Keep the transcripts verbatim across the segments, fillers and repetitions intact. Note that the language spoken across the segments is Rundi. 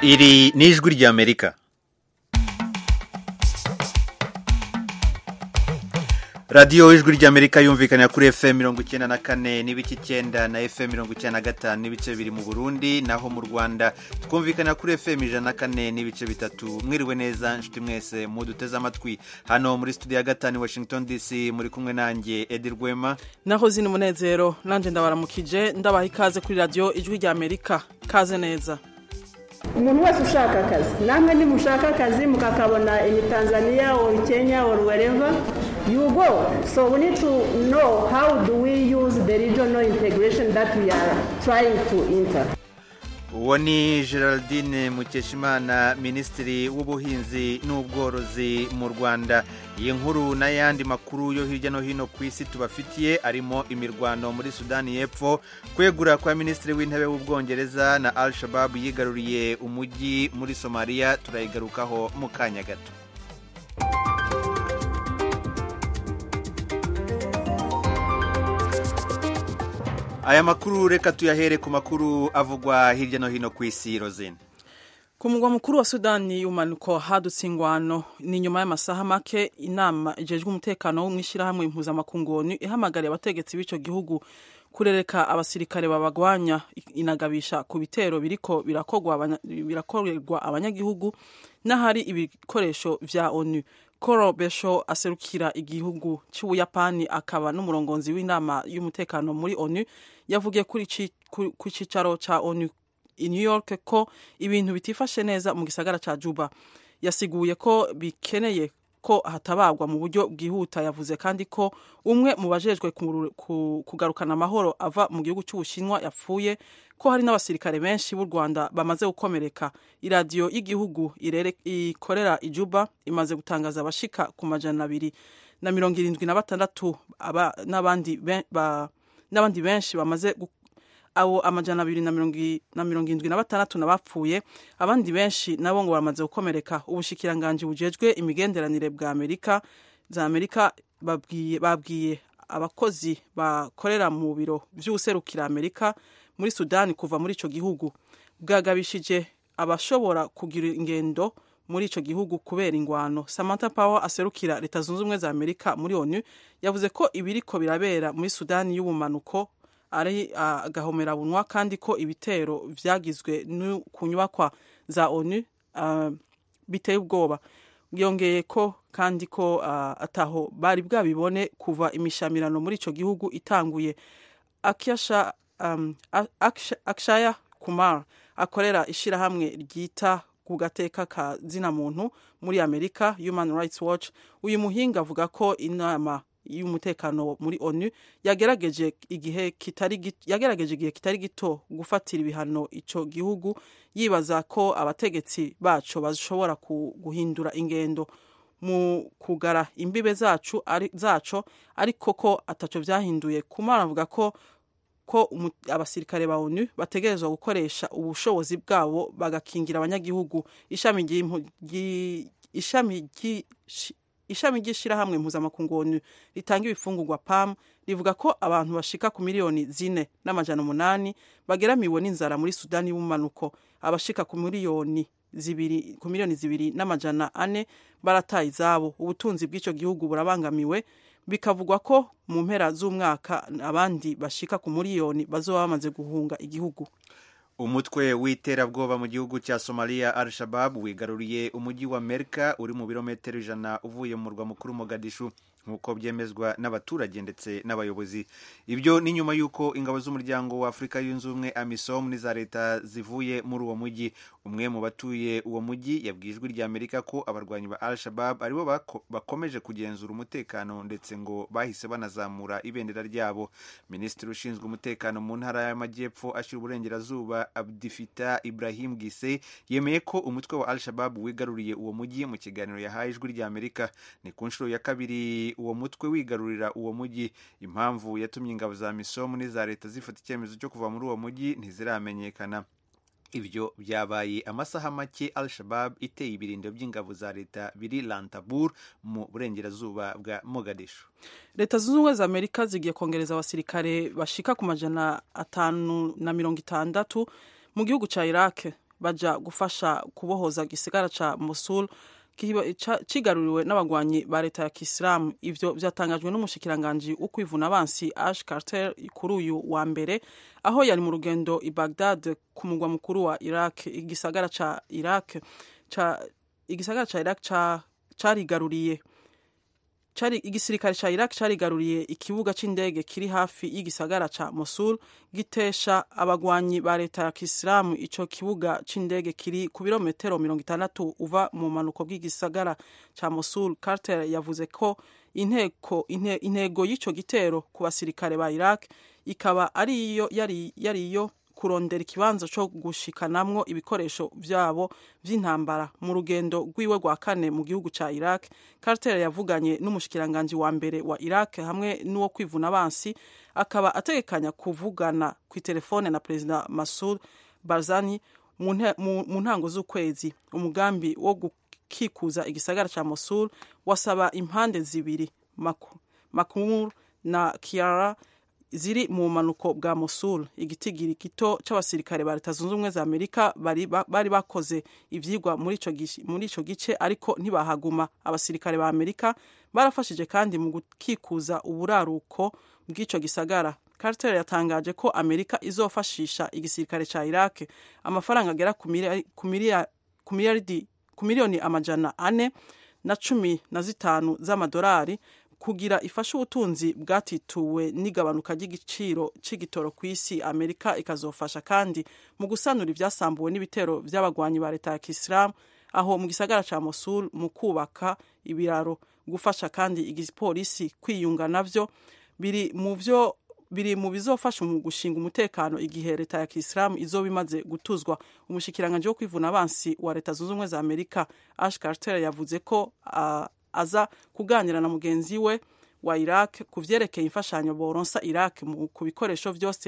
Iri ni ijwi ry'Amerika. Radio ijwi ry'Amerika yumvikana kuri F M mirongo icyenda na kane n'ibice icyenda na F M mirongo icyenda na gatanu n'ibice bibiri mu Burundi, naho mu Rwanda twumvikana kuri F M ijana na kane n'ibice bitatu. Mwiriwe neza nshuti mwese muduteze amatwi hano muri studio ya gatanu Washington D C, muri kumwe nanjye Edi Rwema naho zini munezero. Nanje ndabaramukije ndabaha ikaze kuri radio ijwi ry'Amerika. Kaze neza. Umuntu wese ushaka akazi, namwe ni mushaka akazi mukakabona in Tanzania or Kenya or wherever you go. So we need to know how do we use the regional integration that we are trying to enter. Woni Geraldine Mukeshimana, Ministry w'ubuhinzi n'ubworozi mu Rwanda. Iyi nkuru n'ayandi makuru yo hirya no hino ku isi tubafitiye, arimo imirwano muri Sudani y'Epfo, kwegura kwa Ministry w'intebe w'Ubwongereza na Al-Shabaab yigaruriye umujyi muri Somalia. Turayigarukaho mu kanya gato. Aya makuru reka tuyahere ku makuru avugwa hirya no hino ku isi. Rozine. Ku mugwa mukuru wa Sudani y'umanuko hadutse ingwano. Ni nyuma y'amasaha make inama ijejwe umutekano w'umwishirahamwe impuzamakungu ihamagariye abategetsi b'ico gihugu kurereka abasirikare babagwanya, inagabisha ku bitero biriko birakogwa birakorerwa abanyagihugu n'ahari ibikoresho vya ONU. Koro Besho aserukira igihugu cy'Ubuyapani akaba n'umurongozi w'inama y'umutekano muri ONU yavugiye kuri ku cicaro ca ONU i New York ko ibintu bitifashe neza mu gisagara ca Juba. Yasiguye ko bikeneye ko hatabagwa mu buryo bwihuta. Yavuze kandi ko umwe mu bajejwe kugarukana amahoro ava mu gihugu cy'Ubushinwa yapfuye, ko hari n'abasirikare benshi b'u Rwanda bamaze gukomereka. Iradiyo y'igihugu ikorera i Juba imaze gutangaza abashika ku majana abiri na mirongo irindwi na batandatu n'abandi n'abandi benshi bamaze abo amajana abiri na mirongo irindwi na batandatu nabapfuye, abandi benshi nabo ngo bamaze gukomereka. Ubushikiranganje bujejwe imigenderanire bwa Amerika za Amerika babwiye babwiye abakozi bakorera mu biro by'userukira Amerika muri Sudani kuva muri ico gihugu. Bwagabishije abashobora kugira ingendo muri ico gihugu kubera ingwano. Samantha Power aserukira Leta Zunze Ubumwe za Amerika muri ONU yavuze ko ibiriko birabera muri Sudani y'ubumanuko ari agahomera bunwa, kandi ko ibitero vyagizwe ku nyubakwa za ONU uh, biteye ubwoba. Yongeye ko kandi ko uh, ataho bari bwabibone kuva imishamirano muri ico gihugu itanguye. Akasha um, Akshaya Kumar akorera ishirahamwe ryita ku gateka ka zina muntu muri Amerika, Human Rights Watch, uyu muhinga avuga ko inama y'umutekano muri ONU yagerageje igihe kitari yagerageje igihe kitari gito gufatira ibihano ico gihugu, yibaza ko abategetsi bacu bashobora guhindura ingendo mu kugara imbibe zacu ari zaco, ariko ko ataco vyahinduye. Kumara avuga ko ko abasirikare ba ONU bategerezwa gukoresha ubushobozi bwabo bagakingira abanyagihugu. Ishami ry'ishami ishami Ishami ry'ishirahamwe mpuzamakungu ONU ritanga ibifungurwa P A M rivuga ko abantu bashika ku miliyoni zine n'amajana umunani bageramiwe n'inzara muri Sudani y'ubumanuko. Abashika ku miliyoni zibiri ku miliyoni zibiri n'amajana ane barataye izabo. Ubutunzi bw'ico gihugu burabangamiwe, bikavugwa ko mu mpera z'umwaka abandi bashika ku miliyoni bazoba bamaze guhunga igihugu. Umutwe w'iterabwoba mu gihugu cya Somalia Al-Shabaab wigaruriye umujyi wa Merka uri mu birometero ijana uvuye mu murwa mukuru Mogadishu, nkuko byemezwa n'abaturage ndetse n'abayobozi. Ibyo ni nyuma yuko ingabo z'umuryango wa Afrika yunze ubumwe AMISOM n'iza leta zivuye muri uwo mujyi. Umwe mu batuye uwo mujyi yabwijwe rya Amerika ko abarwanyi ba Al-Shabaab aribo bakomeje kugenzura umutekano, ndetse ngo bahise banazamura ibendera ryabo. Minisitiri ushinzwe umutekano mu ntara y'Amajyepfo ashira uburengerazuba Abdifita Ibrahim Gise yemeye ko umutwe wa Al-Shabaab wigaruriye uwo mujyi. Mu kiganiro yahaye ijwi rya Amerika, ni ku nshuro ya kabiri uwo mutwe wigarurira uwo mujyi. Impamvu yatumye ingabo za AMISOM n'iza leta zifata icyemezo cyo kuva muri uwo mujyi ntiziramenyekana. Ibyo byabaye amasaha make Al-Shabaab iteye ibirindo by'ingabo za leta biri Lantabur mu burengerazuba bwa Mogadishu. Leta Zunze Ubumwe za Amerika zigiye kongereza abasirikare bashika ku majana atanu na mirongo itandatu mu gihugu ca Iraq baja gufasha kubohoza igisagara ca Mosul cigaruriwe n'abagwanyi ba leta ya Kisilamu. Ivyo vyatangajwe n'umushikiranganji ukwivuna abansi Ash Carter kuri uyu wa mbere aho yari mu rugendo i Baghdad ku mugwa mukuru wa Iraq. Igisagara ca Iraq ca igisagara ca Iraq ca carigaruriye Chari igisirikare cha Iraq carigaruriye ikibuga c'indege kiri hafi y'igisagara ca Mosul gitesha abagwanyi ba leta ya Kisilamu. Ico kibuga c'indege kiri ku birometero mirongo itandatu uva mu manuko bw'igisagara ca Mosul. Carter yavuze ko inteko inte, intego y'ico gitero ku basirikare ba Iraq ikaba ari iyo yari yari iyo kurondera ikibanza cyo gushikanamwo ibikoresho vyabo vy'intambara. Mu rugendo rwiwe rwa kane mu gihugu ca Iraq, Carter yavuganye n'umushikiranganje wa mbere wa Iraq hamwe n'uwo kwivuna abansi, akaba ategekanya kuvugana ku telefone na President Masoud Barzani mu ntango z'ukwezi. Umugambi wo gukikuza igisagara ca Mosul wasaba impande zibiri Makmur na Kiara ziri mu manuko bwa Mosul. Igitigiri gito c'abasirikare ba Leta Zunze Ubumwe za Amerika bari bari bakoze ivyigwa muri ico muri ico gice ariko ntibahaguma. Abasirikare ba Amerika barafashije kandi mu gukikuza uburaruko bw'ico gisagara. Carter yatangaje ko Amerika izofashisha igisirikare ca Iraq amafaranga agera ku miliyaridi ku miliyoni amajana ane na cumi na zitanu z'amadolari kugira ifashe ubutunzi bwatituwe n'igabanuka ry'igiciro c'igitoro kw'isi. Amerika ikazofasha kandi mu gusanura ivyasambuwe n'ibitero vy'abagwanyi ba leta ya Kisilamu aho mu gisagara ca Mosul, mu kubaka ibiraro, gufasha kandi igipolisi kwiyunga navyo biri mu vyo biri mu bizofasha mu gushinga umutekano igihe leta ya Kisilamu izoba imaze gutuzwa. Umushikiranganje wo kwivuna abansi wa Leta Zunze Ubumwe za Amerika Ash Carter yavuze ko uh, aza kuganira na mugenzi we wa Iraq ku vyerekeye imfashanyo boronsa Iraq ku bikoresho vyose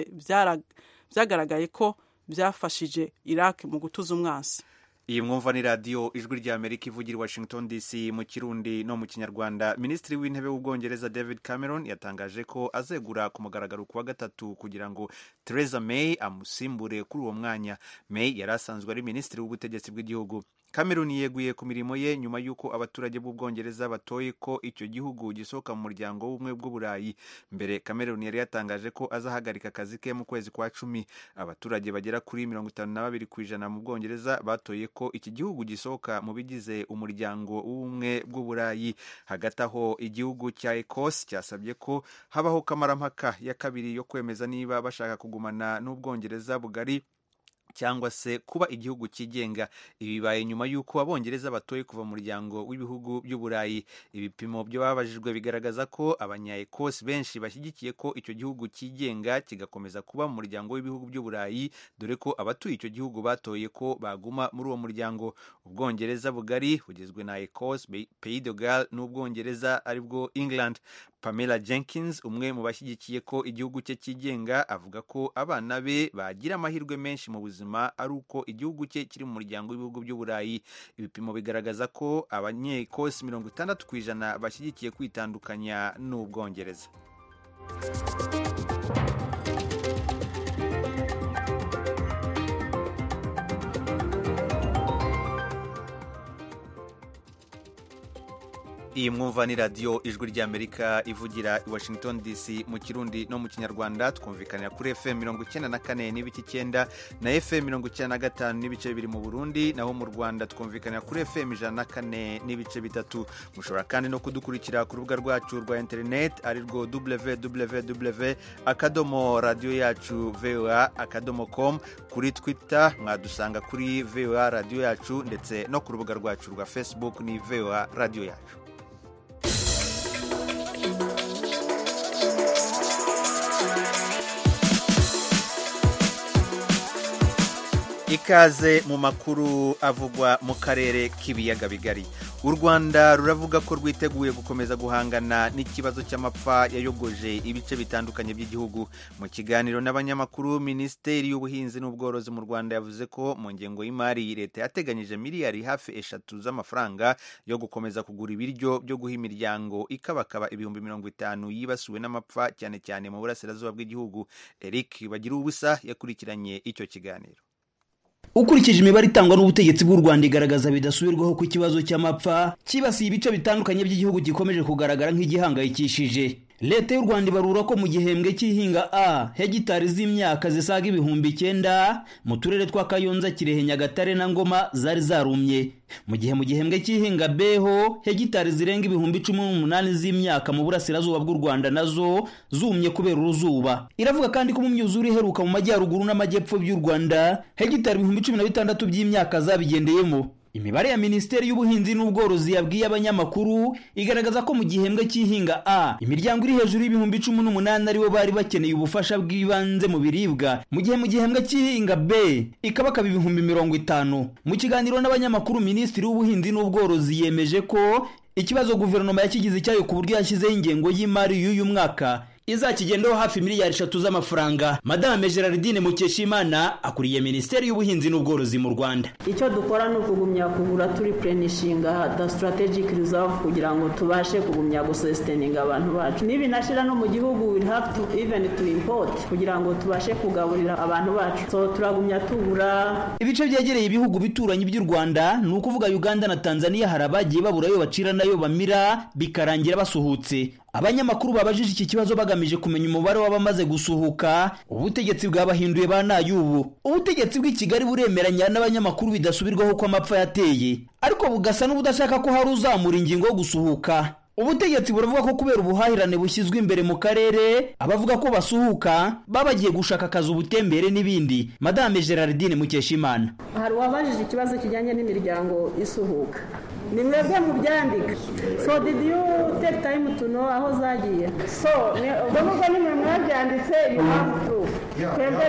vyagaragaye ko vyafashije Iraq mu gutuza umwansi. Iyi mwumva ni radio ijwi rya Amerika ivugira Washington D C mu Kirundi no mu Kinyarwanda. Ministri w'intebe w'Ubwongereza David Cameron yatangaje ko azegura ku mugaragaro kuwa gatatu kugira ngo Theresa May amusimbure kuri uwo mwanya. May yarasanzwe ari ministri w'ubutegetsi bw'igihugu. Cameron yeguye ku mirimo ye nyuma y'uko abaturage b'Ubwongereza batoye ko icyo gihugu gisohoka mu muryango w'ubumwe bw'Uburayi. Mbere Cameron yari yatangaje ko azahagarika akazi ke mu kwezi kwa cumi. Abaturage bagera kuri mirongo itanu na babiri kw'ijana mu Bwongereza batoye ko iki gihugu gisohoka mu bigize umuryango w'ubumwe bw'Uburayi. Hagati aho igihugu cya Ecosse cyasabye ko habaho kamarampaka ya kabiri yo kwemeza niba bashaka kugumana n'Ubwongereza bugari cyangwa se kuba igihugu kigenga. Ibibaye nyuma y'uko abongereza batoye kuva mu muryango w'ibihugu by'Uburayi. Ibipimo byo babajijwe bigaragaza ko abanya-Ecosse benshi bashyigikiye ko icyo gihugu kigenga kigakomeza kuba mu muryango w'ibihugu by'Uburayi, dore ko abatuye icyo gihugu batoye ko baguma muri uwo muryango. Ubwongereza bugari bugizwe na Ecosse, Pays de Galles n'Ubwongereza aribwo England. Pamela Jenkins, umwe mu bashyigikiye ko igihugu cye kigenga, avuga ko abana be bagira amahirwe menshi mu buzima ari uko igihugu cye kiri mu muryango w'ibihugu by'Uburayi. Ibipimo bigaragaza ko abanye-Ecosse mirongo itandatu kw'ijana bashyigikiye kwitandukanya n'Ubwongereza. Iyi mwumva ni radio ijwi rya Amerika ivugira i Washington D C mu Kirundi no mu Kinyarwanda. Twumvikanira kuri F M mirongo icyenda na kane n'ibice icyenda na F M mirongo icyenda na gatanu n'ibice bibiri mu Burundi, naho mu Rwanda twumvikanira kuri F M ijana na kane n'ibice bitatu. Mushobora kandi no kudukurikira ku rubuga rwacu rwa internet ari rwo w w w akadomo radio yacu voa akadomo com. Kuri Twitter mwadusanga kuri voa radio yacu, ndetse no ku rubuga rwacu rwa Facebook ni voa radio yacu. Ikaze mu makuru avugwa mu karere k'ibiyaga bigari. U Rwanda ruravuga ko rwiteguye gukomeza guhangana n'ikibazo cy'amapfa yayogoje ibice bitandukanye by'igihugu. Mu kiganiro n'abanyamakuru, Minisiteri y'Ubuhinzi n'Ubworozi mu Rwanda yavuze ko mu ngengo y'imari leta yateganyije miliyari hafi eshatu z'amafaranga yo gukomeza kugura ibiryo byo guha imiryango ikabakaba ibihumbi mirongo itanu yibasiwe n'amapfa cyane cyane mu burasirazuba bw'igihugu. Eric Bagiruwubusa yakurikiranye icyo kiganiro. Ukurikije imibare itangwa n'ubutegetsi bw'u Rwanda igaragaza bidasubirwaho ku kibazo cy'amapfa kibasiye ibice bitandukanye by'igihugu gikomeje kugaragara nk'igihangayikishije. Leta y'u Rwanda ibarura ko mu gihembwe cy'ihinga A hegitari z'imyaka zisaga ibihumbi icyenda mu turere twa Kayonza, Kirehe, Nyagatare na Ngoma zari zarumye, mu gihe mu gihembwe cy'ihinga B ho hegitari zirenga ibihumbi cumi n'umunani z'imyaka mu burasirazuba bw'u Rwanda nazo zumye kubera uruzuba. Iravuga kandi ko mu myuzure iheruka mu majyaruguru n'amajyepfo by'u Rwanda hegitari ibihumbi cumi na bitandatu by'imyaka zabigendeyemo. Imibare ya Minisiteri y'Ubuhinzi n'Ubworozi yabwiye abanyamakuru igaragaza ko mu gihembwe cy'ihinga A imiryango iri hejuru y'ibihumbi cumi n'umunani aribo bari bakeneye ubufasha bw'ibanze mu biribwa, mu gihe mu gihembwe cy'ihinga B ikaba kaba ibihumbi mirongo itanu. Mu kiganiro n'abanyamakuru, Minisitiri w'Ubuhinzi n'Ubworozi yemeje ko ikibazo guverinoma yakigize cyayo ku buryo yashyizeho ingengo y'imari y'uyu mwaka izakigendaho hafi miliyari eshatu z'amafaranga. Madame Gerardine Mukeshimana akuriye Minisiteri y'Ubuhinzi n'Ubworozi mu Rwanda. Icyo dukora ni ukugumya kugura turi plenishinga the strategic reserve kugira ngo tubashe kugumya gusustaininga abantu bacu. Nibi nashira no mu gihugu we have to even to import kugira ngo tubashe kugaburira abantu bacu. So turagumya tugura. Ibice byegereye ibihugu bituranye by'u Rwanda ni ukuvuga Uganda na Tanzania harabagiye babura yo bacira nayo bamira bikarangira basuhutse. Abanyamakuru babajije iki kibazo bagamije kumenya umubare w'abamaze gusuhuka. Ubutegetsi bwabahinduye banayubu. Ubutegetsi bw'i Kigali buremeranya n'abanyamakuru bidasubirwaho ko amapfa yateye, ariko bugasa n'ubudashaka ko hari uzamura ingingo yo gusuhuka. Ubutegetsi buravuga ko kubera ubuhahirane bushyizwe imbere mu karere abavuga ko basuhuka babagiye gushaka akazi, ubutembere n'ibindi. Madame Gerardine Mukeshimana: hari wabajije ikibazo kijyanye n'imiryango isuhuka, ni mwebwe mu byandika. So did you take time to know aho zagiye? So ubwo nubwo nimwe mwabyanditse you have proof. Twebwe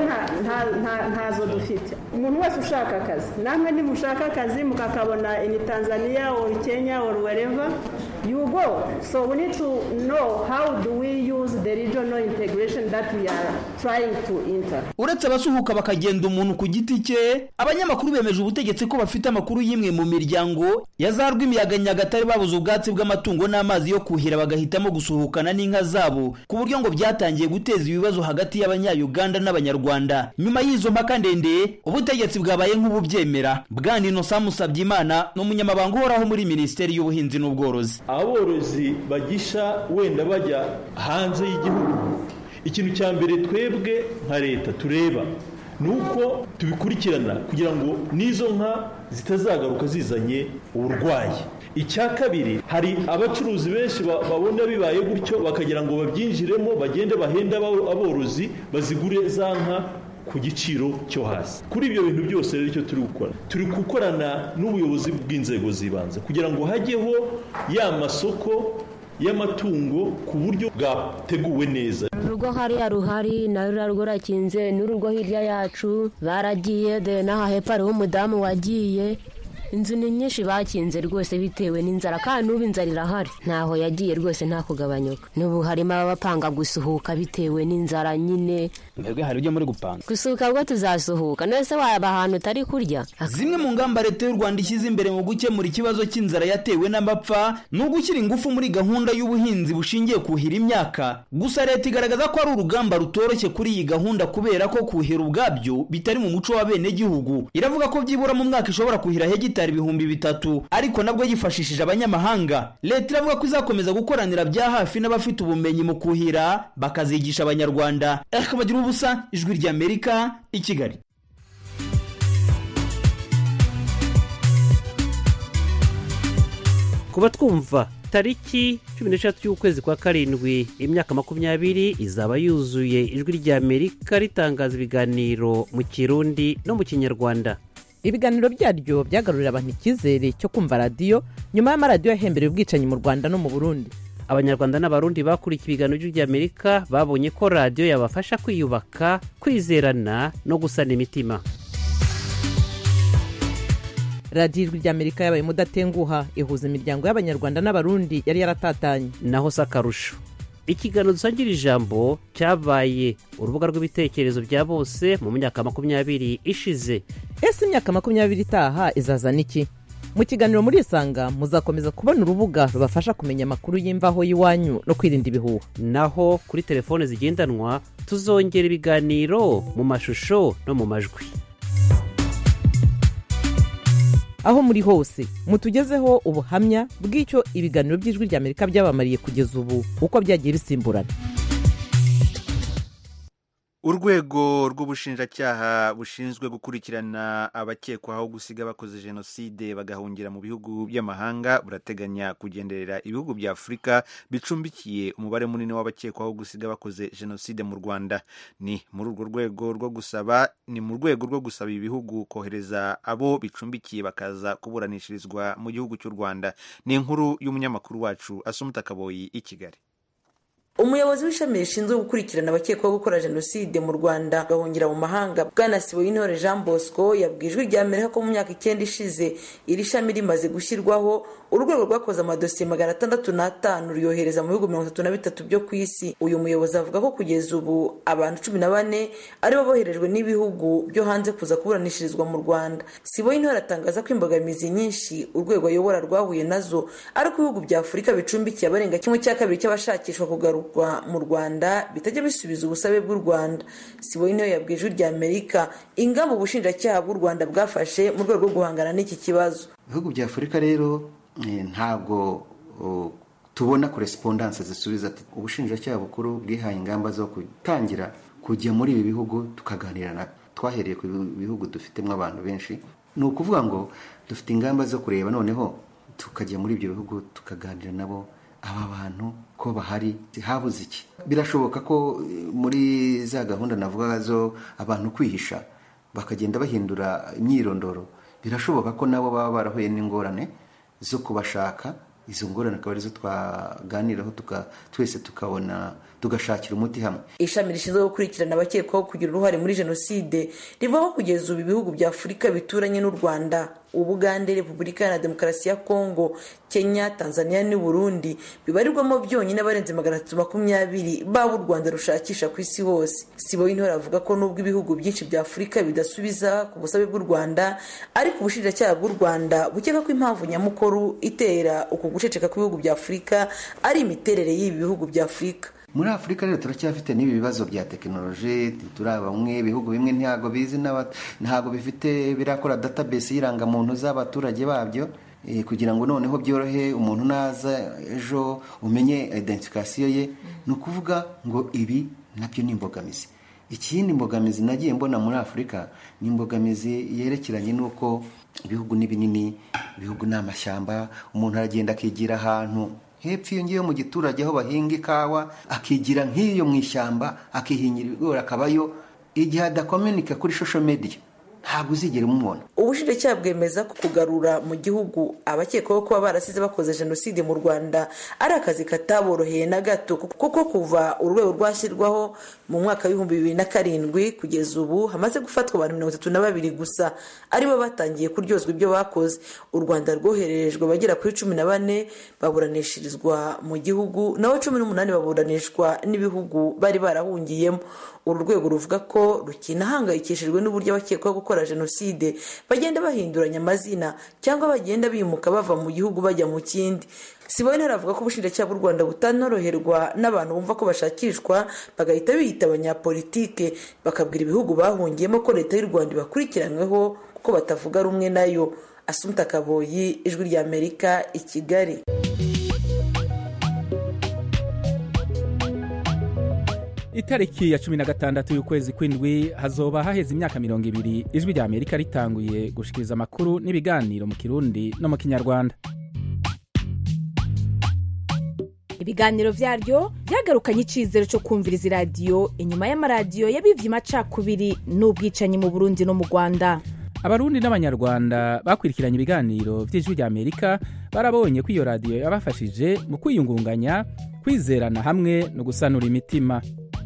ntazo dufite. Umuntu wese ushaka akazi, namwe nimushaka akazi mukakabona in Tanzania or Kenya or wherever you go. So we need to know how do we use the regional integration that we are trying to enter. Uretse abasuhuka bakagenda umuntu ku giti cye, abanyamakuru bemeje ubutegetsi ko bafite amakuru y'imwe mu miryango yazarwa imiyaga Nyagatare babuze ubwatsi bw'amatungo n'amazi yo kuhira bagahitamo gusuhukana n'inka zabo, ku buryo ngo byatangiye guteza ibibazo hagati y'abanya-Uganda n'abanyarwanda. Nyuma y'izo mpaka ndende ubutegetsi bwabaye nk'ububyemera. Bwana Innocent Musabyimana n'umunyamabanga uhoraho muri Minisiteri y'Ubuhinzi n'Ubworozi: aborozi bagisha wenda bajya hanze y'igihugu, ikintu cya mbere twebwe nka leta tureba nuko tubikurikirana kugira ngo nizo nka zitazagaruka zizanye uburwayi. Icya kabiri, hari abacuruzi benshi babona bibaye gutyo bakagira ngo babyinjiremo bagende bahenda aborozi bazigure za nka ku giciro cyo hasi. Kuri ibyo bintu byose rero icyo turi gukora, turi gukorana n'ubuyobozi bw'inzego zibanze kugira ngo hajyeho ya masoko y'amatungo ku buryo bwateguwe neza. Urugo hariya ruhari na rugo rakinze n'urugo hirya yacu baragiye de naha hepfo hariho umudamu wagiye. Inzu ni nyinshi bakinze rwose bitewe n'inzara, kandi n'ubu inzara irahari ntaho yagiye rwose nta kugabanyuka. N'ubu harimo abapanga gusuhuka bitewe n'inzara nyine. Mwebwe hari ujya muri gupanga gusuhuka bwo tuzasuhuka, nese waba ahantu utari kurya. Zimwe mu ngamba Leta y'u Rwanda ishyize imbere mu gukemura ikibazo cy'inzara yatewe n'amapfa ni ugushyira ingufu muri gahunda y'ubuhinzi bushingiye kuhira imyaka. Gusa Leta igaragaza ko ari urugamba rutoroshye kuri iyi gahunda kubera ko kuhira ubwabyo bitari mu muco wa bene gihugu. Iravuga ko byibura mu mwaka ishobora kuhira hegitari ibihumbi bitatu, ariko nabwo yifashishije abanyamahanga. Leta iravuga ko izakomeza gukoranira bya hafi n'abafite ubumenyi mu kuhira bakazigisha abanyarwanda. Akabagira ubusa, Ijwi ry'Amerika, i Kigali. Kuba twumva tariki cumi n'eshatu y'ukwezi kwa karindwi imyaka makumyabiri izaba yuzuye Ijwi ry'Amerika ritangaza ibiganiro mu Kirundi no mu Kinyarwanda. Ibiganiro byaryo byagarurira abantu icyizere cyo kumva radiyo nyuma y'amaradiyo yahembereye ubwicanyi mu Rwanda no mu Burundi. Abanyarwanda n'abarundi bakurikiye ibiganiro by'Amerika babonye ko radiyo yabafasha kwiyubaka, kwizerana no gusana imitima. Radiyo Ijwi ry'Amerika yabaye mudatenguha, ihuza imiryango y'Abanyarwanda n'Abarundi yari yaratatanye. Naho sakarusho, ikiganiro dusangira ijambo cyabaye urubuga rw'ibitekerezo bya bose mu myaka makumyabiri ishize. Ese imyaka makumyabiri itaha izazana iki? Mu kiganiro muri Isanga muzakomeza kubona urubuga rubafasha kumenya amakuru y'imvaho y'iwanyu no kwirinda ibihuha. Naho kuri telefone zigendanwa tuzongera ibiganiro mu mashusho no mu majwi. aho muri hose mutugezeho ubuhamya bw'icyo ibiganiro by'ijwi ry'Amerika byabamariye kugeza ubu uko byagiye bisimburana. Urwego rw'ubushinjacyaha bushinzwe gukurikirana abakekwaho gusiga bakoze jenoside bagahungira mu bihugu by'amahanga burateganya kugenderera ibihugu bya Afurika bicumbikiye umubare munini w'abakekwaho gusiga bakoze jenoside mu Rwanda. Ni muri urwo rwego rwo gusaba ni mu rwego rwo gusaba ibihugu kohereza abo bicumbikiye bakaza kuburanishirizwa mu gihugu cy'u Rwanda. Ni inkuru y'umunyamakuru wacu Asumta Kaboyi i Kigali. Umuyobozi w'ishami rishinzwe gukurikirana abakekwaho gukora jenoside mu Rwanda bahungira mu mahanga Bwana Siboyintore Jean Bosco yabwijwe rya Amerika ko mu myaka icyenda ishize iri shami rimaze gushyirwaho urwego rwakoze amadosiye magana atandatu n'atanu ruyohereza mu bihugu mirongo itatu na bitatu byo ku isi. Uyu muyobozi avuga ko kugeza ubu abantu cumi na bane aribo boherejwe n'ibihugu byo hanze kuza kuburanishirizwa mu Rwanda. Siboyintore atangaza ko imbogamizi nyinshi urwego ayobora rwahuye nazo ari ko ibihugu bya Afurika bicumbikiye abarenga kimwe cya kabiri cy'abashakishwa kugaruka mu Rwanda bitajya bisubiza ubusabe bw'u Rwanda. Siboyintore yabwije rya Amerika ingamba ubushinjacyaha bw'u Rwanda bwafashe mu rwego rwo guhangana n'iki kibazo. Ibihugu bya Afurika rero ntabwo tubona correspondence zisubiza ati ubushinjacyaha bukuru bwihaye ingamba zo gutangira kujya muri ibi bihugu tukaganira na twahereye ku bihugu dufitemo abantu benshi. Ni ukuvuga ngo dufite ingamba zo kureba noneho tukajya muri ibyo bihugu tukaganira nabo aba bantu ko bahari habuze iki. Birashoboka ko muri za gahunda navuga zo abantu kwihisha bakagenda bahindura imyirondoro, birashoboka ko nabo baba barahuye n'ingorane zo kubashaka. Izo ngorane akaba arizo twaganiraho tuka twese tukabona tugashakira umuti hamwe. Ishami rishinzwe gukurikirana abakekwaho kugira uruhare muri jenoside rivaho kugeza ubu ibihugu bya Afurika bituranye n'u Rwanda, Ubugande, Repubulika ya Demokarasi ya Kongo, Kenya, Tanzania n'u Burundi bibarirwamo byonyine abarenze magana atatu makumyabiri baba u Rwanda rushakisha ku isi hose. Siboyintore avuga ko nubwo ibihugu byinshi bya Afurika bidasubiza ku busabe bw'u Rwanda ariko ubushinjacyaha bw'u Rwanda bukeka ko impamvu nyamukuru itera uko guceceka kw'ibihugu bya Afurika ari imiterere y'ibi bihugu bya Afurika. Muri Afurika rero turacyafite n'ibi bibazo bya tekinoloji, turaba bamwe ibihugu bimwe ntago bizi ntago bifite birakora database y'iranga muntu z'abaturage babyo e, kugira ngo noneho byorohe umuntu naza ejo umenye identification ye. No kuvuga ngo ibi nabyo ni imbogamizi. Ikindi imbogamizi nagiye mbona muri Afurika ni imbogamizi yerekeranye nuko ibihugu ni binini, ibihugu n'amashyamba, umuntu aragenda akigira ahantu hepfo iyo ngiyo mu giturage aho bahinga ikawa akigira nk'iyo mu ishyamba akihinyira ibigori akabayo, igihe adakomunika kuri social media ntabwo uzigera umubona. Ubushinjacyaha bwemeza ko kugarura mu gihugu abakekwaho kuba barasize bakoze jenoside mu Rwanda ari akazi kataboroheye na gato, kuko kuva urwego rwashyirwaho mu mwaka w'ibihumbi bibiri na karindwi kugeza ubu hamaze gufatwa abantu mirongo itatu na babiri gusa aribo batangiye kuryozwa ibyo bakoze. U Rwanda rwohererejwe bagera kuri cumi na bane baburanishirizwa mu gihugu, naho cumi n'umunani baburanishwa n'ibihugu bari barahungiyemo. Uru rwego ruvuga ko rukinahangayikishijwe n'uburyo abakekwaho gukora jenoside bagenda bahinduranya amazina cyangwa bagenda bimuka bava mu gihugu bajya mu kindi. Siboyintore avuga ko ubushinjacyaha bw'u Rwanda butanoroherwa n'abantu bumva ko bashakishwa bagahita biyita abanyapolitike bakabwira ibihugu bahungiyemo ko leta y'u Rwanda ibakurikiranyweho kuko batavuga rumwe nayo. Asumta Kaboyi, Ijwi rya Amerika, i Kigali. Itariki ya cumi na gatandatu y'ukwezi kw'indwi hazoba haheze imyaka mirongo ibiri Ijwi rya Amerika ritanguye gushikiriza amakuru n'ibiganiro mu Kirundi no mu Kinyarwanda. Ibiganiro vyaryo byagarukanye icizero cyo kumviriza radio inyuma y'amaradiyo yabivye amacakubiri n'ubwicanyi mu Burundi no mu Rwanda. Abarundi n'abanyarwanda bakwirikiranye ibiganiro vy'Ijwi rya Amerika barabonye ko iyo radio yabafashije mu kwiyungunganya, kwizerana hamwe no gusanura imitima.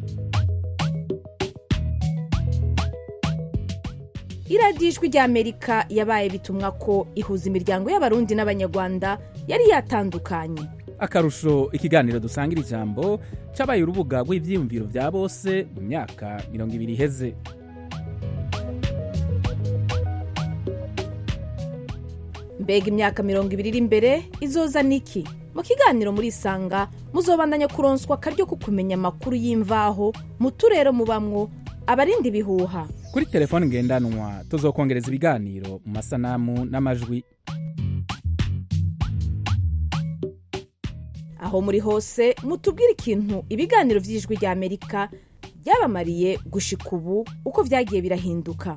Iradiyo Ijwi rya Amerika yabaye bitumwa ko ihuza imiryango y'abarundi n'abanyarwanda yari yatandukanye. Akarusho ikiganiro dusangira ijambo cabaye urubuga rw'ivyiyumviro vya bose mu myaka mirongo ibiri iheze. Mbega imyaka mirongo ibiri iri imbere izoza niki? Mu kiganiro muri Isanga muzobandanya kuronswa akaryo ko kumenya amakuru y'imvaho mu turere mubamwo, abarinda ibihuha, kuri telefone ngendanwa tuzokongereza ibiganiro mu masanamu n'amajwi. aho muri hose mutubwire ikintu ibiganiro vy'ijwi rya Amerika byabamariye gushika ubu uko vyagiye birahinduka.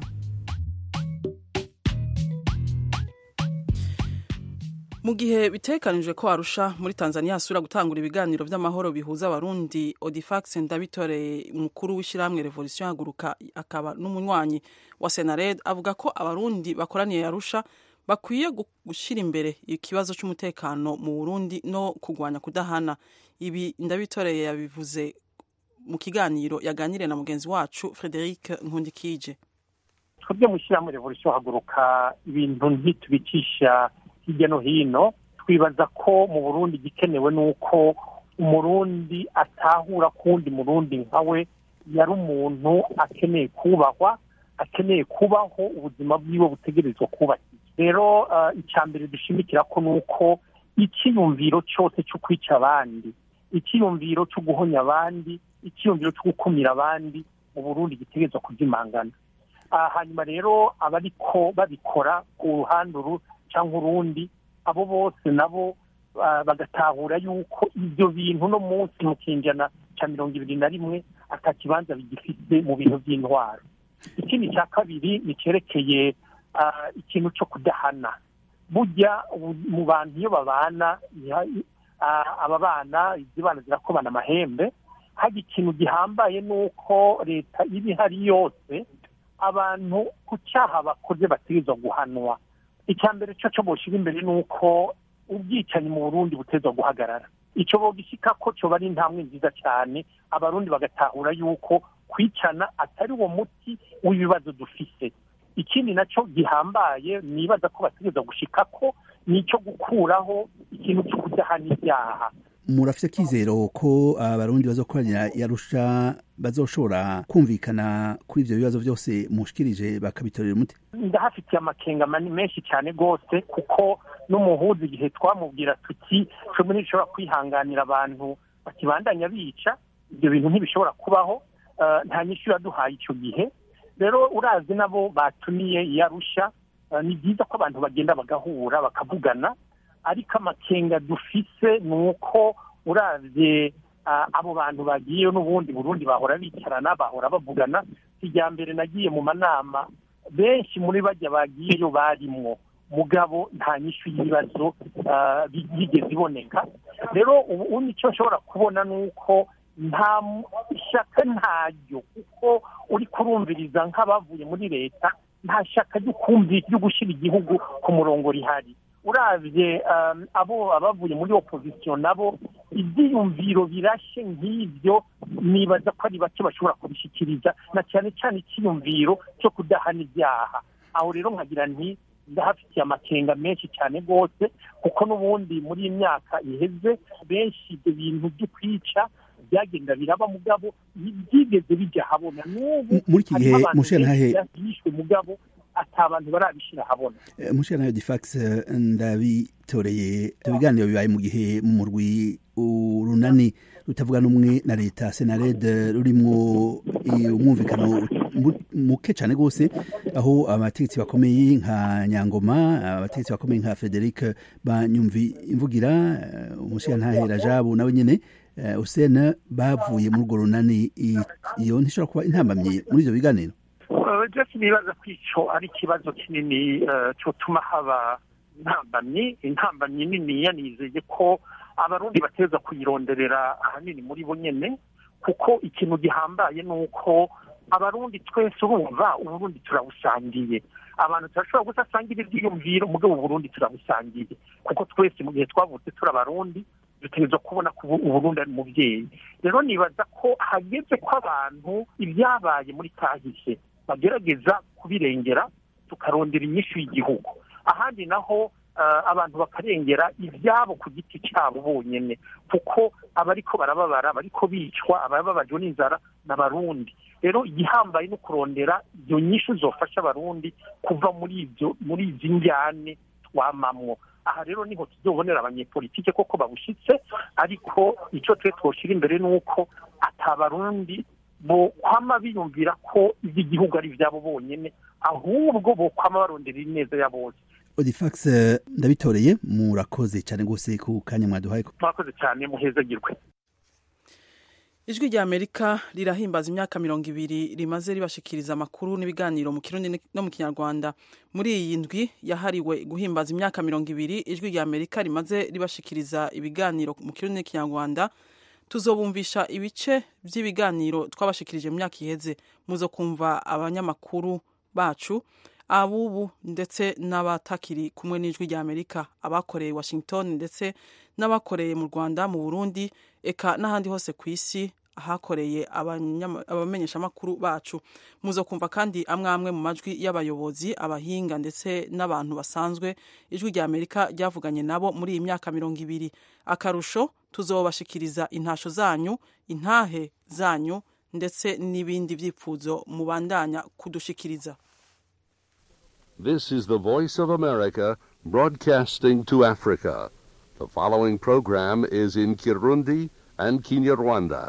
Mu gihe bitekanijwe ko Arusha muri Tanzania hasura gutangura ibiganiro vy'amahoro bihuza abarundi, Odifax Ndabitore mukuru w'ishiramwe Revolution Haguruka akaba n'umunywanyi wa Senared avuga ko abarundi bakoraniye Arusha bakwiye gushira imbere ikibazo cy'umutekano mu Burundi no kugwanya kudahana. Ibi Ndabitore yabivuze mu kiganiro yaganire na mugenzi wacu Frederic Nkundikije. Twebwe mu shyirahamwe Revolution Haguruka ibintu ntitubikisha hirya no hino, twibaza ko mu Burundi gikenewe nuko umurundi atahura kundi murundi nkawe yari umuntu akeneye kubahwa, akeneye kubaho ubuzima bwiwe butegerezwa kubakira. Rero uh, icyambere dushimikira ko nuko ikiyumviro cyose cyo kwica abandi, ikiyumviro cyo guhonya abandi, ikiyumviro cyo gukumira abandi mu Burundi gitegerezwa kuzimangana. Uh, hanyuma rero abariko babikora ku ruhande uru cyangwa urundi, abo bose nabo uh, bagatahura yuko ibyo bintu no munsi mu kinjana cya mirongo ibiri na rimwe atakibanza bigifite mu bintu by'intwaro. Ikindi cya kabiri ni cyerekeye uh, ikintu cyo kudahana. Burya mu bantu iyo babana uh, aba bana izibana zirakobana amahembe, hari ikintu gihambaye nuko leta iri hari yose abantu ku cyaha bakoze bategerezwa guhanwa. Icyambere cyo cyo boshira imbere nuko ubwicanyi mu Burundi butezwa guhagarara. Icyo bogishika ko cyo bari intambwe nziza cyane, abarundi bagatahura yuko kwicana atari wo muti w'ibibazo dufise. Ikindi nacyo gihambaye nibaza ko bategerezwa gushika ko nicyo gukuraho ikintu cyo kudahana ibyaha. Murafite kizero ko abarundi bazokoranya Yarusha bazoshobora kumvikana kuri ivyo bibazo byose mushikirije bakabitorera umuti? Ndahafitiye amakenga menshi cyane gose, kuko n'umuhuzi igihe twamubwira tuti twebwe ntishobora kwihanganira abantu bakibandanya bica, ibyo bintu ntibishobora kubaho, uh, nta nyishu yaduhaye icyo gihe. Rero urazi nabo batumiye Yarusha, uh, ni byiza ko abantu bagenda bagahura bakavugana, ariko amakenga dufise nuko uravye uh, abo bantu bagiye n'ubundi Burundi bahora bicarana bahora bavugana. Kijyambere nagiye mu manama benshi muri bajya bagiyeyo barimwo, mugabo nta nyishu y'ibibazo uh, bigeze iboneka. Rero ubu nicyo nshobora kubona nuko nta shaka ntaryo, kuko uri kurumviriza nk'abavuye muri leta nta shaka ryo kumvira ryo gushira igihugu ku murongo rihari. Uravye um, abo abavuye muri opposition nabo ibyiyumviro birashe nk'ibyo nibaza ko ari bake bashobora kubishikiriza, na cyane cyane ikiyumviro cyo kudahana ibyaha. Aho rero nkagira nti ndahafitiye amakenga menshi cyane gose, kuko n'ubundi muri imyaka iheze benshi ibyo bintu byo kwica byagenda biraba mugabo byigeze bijya habona. N'ubu muri iki gihe mushenhahe yishwe mugabo atabantu barabishira habona. E, mushana Odifax Ndabitoreye tubiganiro bibaye mu gihe mu murwi urunani rutavuga n'umwe na leta Senared rurimwo umwumvikano muke cyane gose, aho abategetsi bakomeye nka Nyangoma, abategetsi bakomeye nka Frederic Banyumvi imvugira, umushana Rajabu nawe nyene uh, Usena bavuye mu runani. Iyo ntishobora kuba intambamye muri ivyo biganiro? Just nibaza ko ico ari ikibazo kinini cyotuma haba intambamyi intambamyi nini. Yanizeye ko abarundi bateza kuyironderera ahanini muri bo nyene, kuko ikintu gihambaye nuko abarundi twese urumva Uburundi turabusangiye. Abantu turashobora gusasangira ibyiyumviro, mugabo Uburundi turabusangiye, kuko twese mu gihe twavutse turi abarundi dutegerezwa kubona ko Uburundi ari muvyeyi. Rero nibaza ko hageze ko abantu ibyabaye muri kahise bagerageza kubirengera, tukarondera inyishu y'igihugu. Ahandi naho uh, abantu bakarengera ibyabo ku giti cyabo bonyene, kuko abariko barababara, bariko bicwa, abababajwe n'inzara n'abarundi. Rero igihambaye no kurondera iyo nyishu zofasha abarundi kuva muri ibyo muri izi njyane twamamwo. Aha rero niho tuzobonera abanyepolitike koko babushitse, ariko icyo twe twoshira imbere nuko atabarundi bo kwama biyumvira ko iby'igihugu ari ibyabo bonyine ahubwo bo kwama barondera ineza ya bose. Odifax ndabitoreye murakoze cyane rwose ku kanya mwaduhaye. Murakoze cyane muhezagirwe. Ijwi rya Amerika rirahimbaza imyaka mirongo ibiri rimaze ribashikiriza amakuru n'ibiganiro mu Kirundi no mu Kinyarwanda. Muri iyi ndwi yahariwe guhimbaza imyaka mirongo ibiri Ijwi rya Amerika rimaze ribashikiriza ibiganiro mu Kirundi n'Ikinyarwanda. Tuzobumvisha ibice by'ibiganiro twabashikirije mu myaka iheze. Muzo kumva abanyamakuru bacu abubu ndetse n'abatakiri kumwe n'Ijwi rya Amerika, abakoreye Washington ndetse n'abakoreye mu Rwanda, mu Burundi, eka n'ahandi hose ku isi ahakoreye abamenyesha makuru bacu. Muzo kumva kandi amwe amwe mu majwi y'abayobozi, abahinga ndetse n'abantu basanzwe Ijwi rya Amerika ryavuganye nabo muri iyi myaka mirongo ibiri. Akarusho tuzobashikiriza intasho zanyu, intahe zanyu ndetse n'ibindi vyipfuzo mubandanya kudushikiriza. This is the Voice of America broadcasting to Africa. The following program is in Kirundi and Kinyarwanda.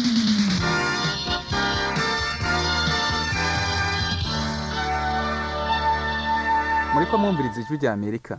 Muriko mwumviriza Ijwi rya Amerika.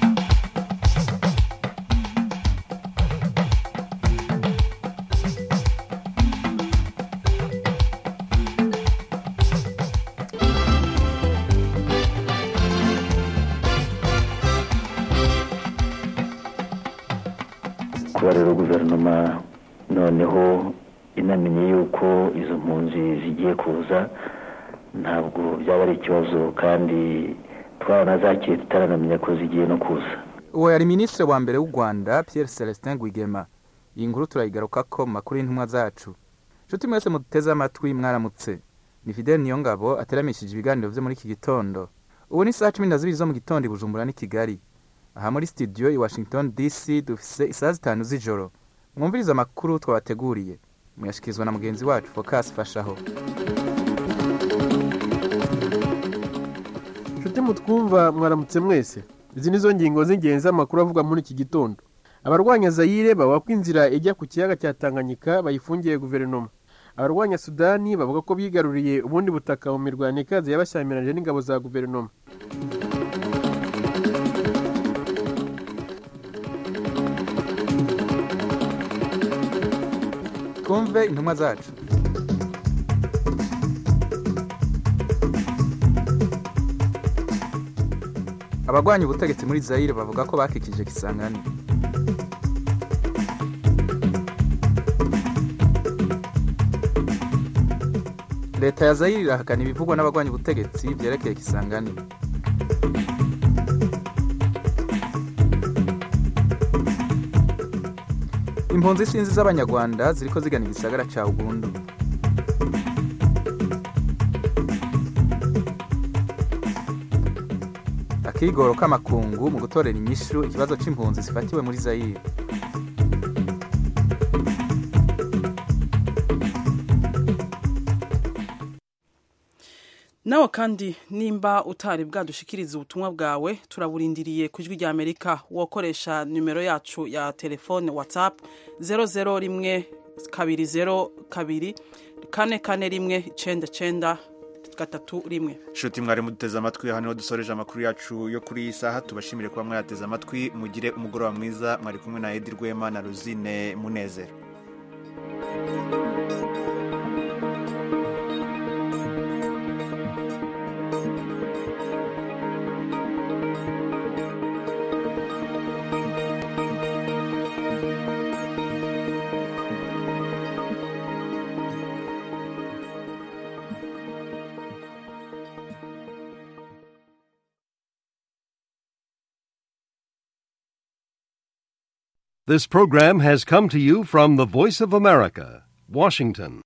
kuba rero guverinoma noneho inamenye yuko izo mpunzi zigiye kuza ntabwo byaba ari ikibazo kandi twaranazakiriye tutaranamenya ko zigiye no kuza. Uwo yari minisitiri wa mbere w'u Rwanda Pierre Celestin Rwigema. Iyi nkuru turayigarukako mu makuru y'intumwa zacu. Nshuti mwese muduteze amatwi mwaramutse. Ni Fidel Niyongabo ateramishije ibiganiro vyo muri iki gitondo. Ubu ni saa cumi na zibiri zo mu gitondo i Bujumbura n'i Kigali. Aha muri studio i Washington D C dufise isaha zitanu z'ijoro. Mwumviriza amakuru twabateguriye. Muyashikirizwa na mugenzi wacu Focus Fashaho. Nshuti mutwumva mwaramutse mwese. Izi nizo ngingo z'ingenzi amakuru avuga muri iki gitondo. Abarwanya Zaire bavuga ko inzira ijya ku kiyaga cya Tanganyika bayifungiye guverinoma. Abarwanya Sudani bavuga ko bigaruriye ubundi butaka mu mirwano ikaze yabashyamiranje n'ingabo za guverinoma. Twumve intumwa zacu. Abagwanya ubutegetsi muri Zaire bavuga ko bakikije Kisangani. Leta ya Zaire irahakana ibivugwa n'abagwanya ubutegetsi byerekeye Kisangani. Impunzi sinzi z'abanyarwanda ziriko zigana igisagara ca Ugundu. Akigoro k'amakungu mu gutorera inyishu ikibazo c'impunzi zifatiwe muri Zaire. Nawe kandi nimba utari bwadushikiriza ubutumwa bwawe turaburindiriye ku Ijwi rya Amerika. Wokoresha numero yacu ya telefone WhatsApp zero zero rimwe kabiri zero kabiri kane kane rimwe icenda icenda gatatu rimwe. Shuti mwari muduteze amatwi, hano dusoreje amakuru yacu yo kuri iyi saha. Tubashimire kuba mwateze amatwi. Mugire umugoroba mwiza. Mwari kumwe na Edi Rwema na Rosine Munezero. This program has come to you from the Voice of America, Washington.